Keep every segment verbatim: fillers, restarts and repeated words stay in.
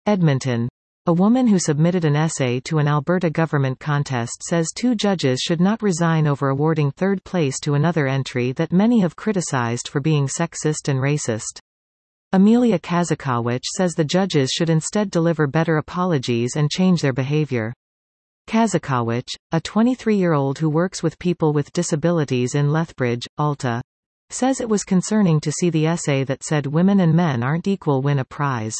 Edmonton. A woman who submitted an essay to an Alberta government contest says two judges should not resign over awarding third place to another entry that many have criticized for being sexist and racist. Amelia Kazakowicz says the judges should instead deliver better apologies and change their behavior. Kazakowicz, a twenty-three-year-old who works with people with disabilities in Lethbridge, Alta, says it was concerning to see the essay that said women and men aren't equal win a prize.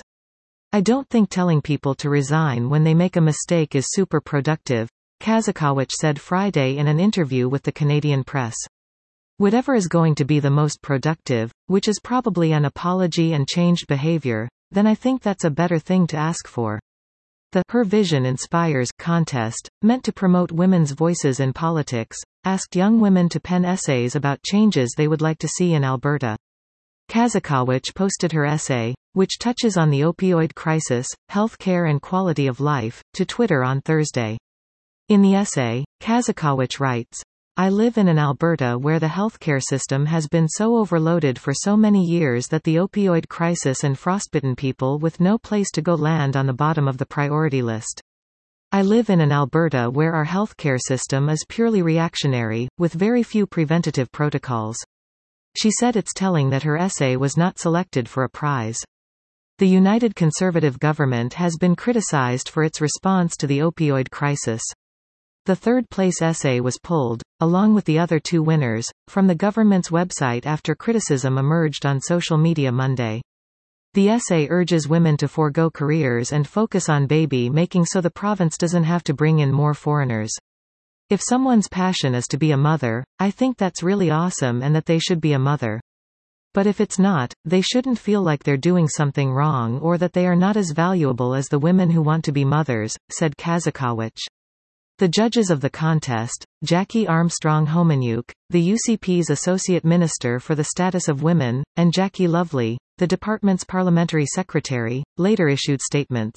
I don't think telling people to resign when they make a mistake is super productive, Kazakowicz said Friday in an interview with the Canadian Press. Whatever is going to be the most productive, which is probably an apology and changed behavior, then I think that's a better thing to ask for. The Her Vision Inspires contest, meant to promote women's voices in politics, asked young women to pen essays about changes they would like to see in Alberta. Kazakowicz posted her essay, which touches on the opioid crisis, health care and quality of life, to Twitter on Thursday. In the essay, Kazakowicz writes, I live in an Alberta where the healthcare system has been so overloaded for so many years that the opioid crisis and frostbitten people with no place to go land on the bottom of the priority list. I live in an Alberta where our healthcare system is purely reactionary, with very few preventative protocols. She said it's telling that her essay was not selected for a prize. The United Conservative government has been criticized for its response to the opioid crisis. The third-place essay was pulled, along with the other two winners, from the government's website after criticism emerged on social media Monday. The essay urges women to forego careers and focus on baby making so the province doesn't have to bring in more foreigners. If someone's passion is to be a mother, I think that's really awesome and that they should be a mother. But if it's not, they shouldn't feel like they're doing something wrong or that they are not as valuable as the women who want to be mothers, said Kazakowicz. The judges of the contest, Jackie Armstrong-Homeniuk, the U C P's Associate Minister for the Status of Women, and Jackie Lovely, the department's parliamentary secretary, later issued statements.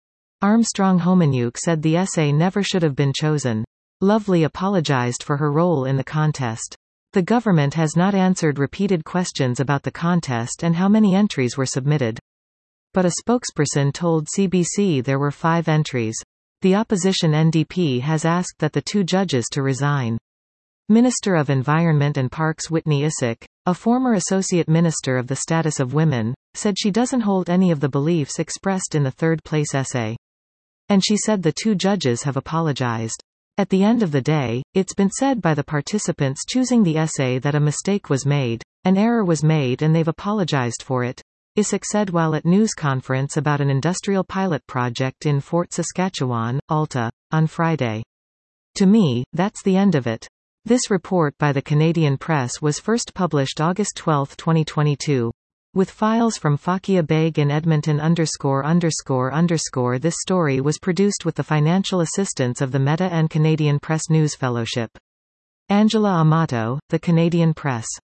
Armstrong-Homeniuk said the essay never should have been chosen. Lovely apologized for her role in the contest. The government has not answered repeated questions about the contest and how many entries were submitted. But a spokesperson told C B C there were five entries. The opposition N D P has asked that the two judges to resign. Minister of Environment and Parks Whitney Issik, a former associate minister of the Status of Women, said she doesn't hold any of the beliefs expressed in the third-place essay. And she said the two judges have apologized. At the end of the day, it's been said by the participants choosing the essay that a mistake was made, an error was made and they've apologized for it, Issik said while at news conference about an industrial pilot project in Fort Saskatchewan, Alta, on Friday. To me, that's the end of it. This report by the Canadian Press was first published August twelfth twenty twenty-two. With files from Fakia Beg in Edmonton underscore underscore underscore this story was produced with the financial assistance of the Meta and Canadian Press News Fellowship. Angela Amato, The Canadian Press.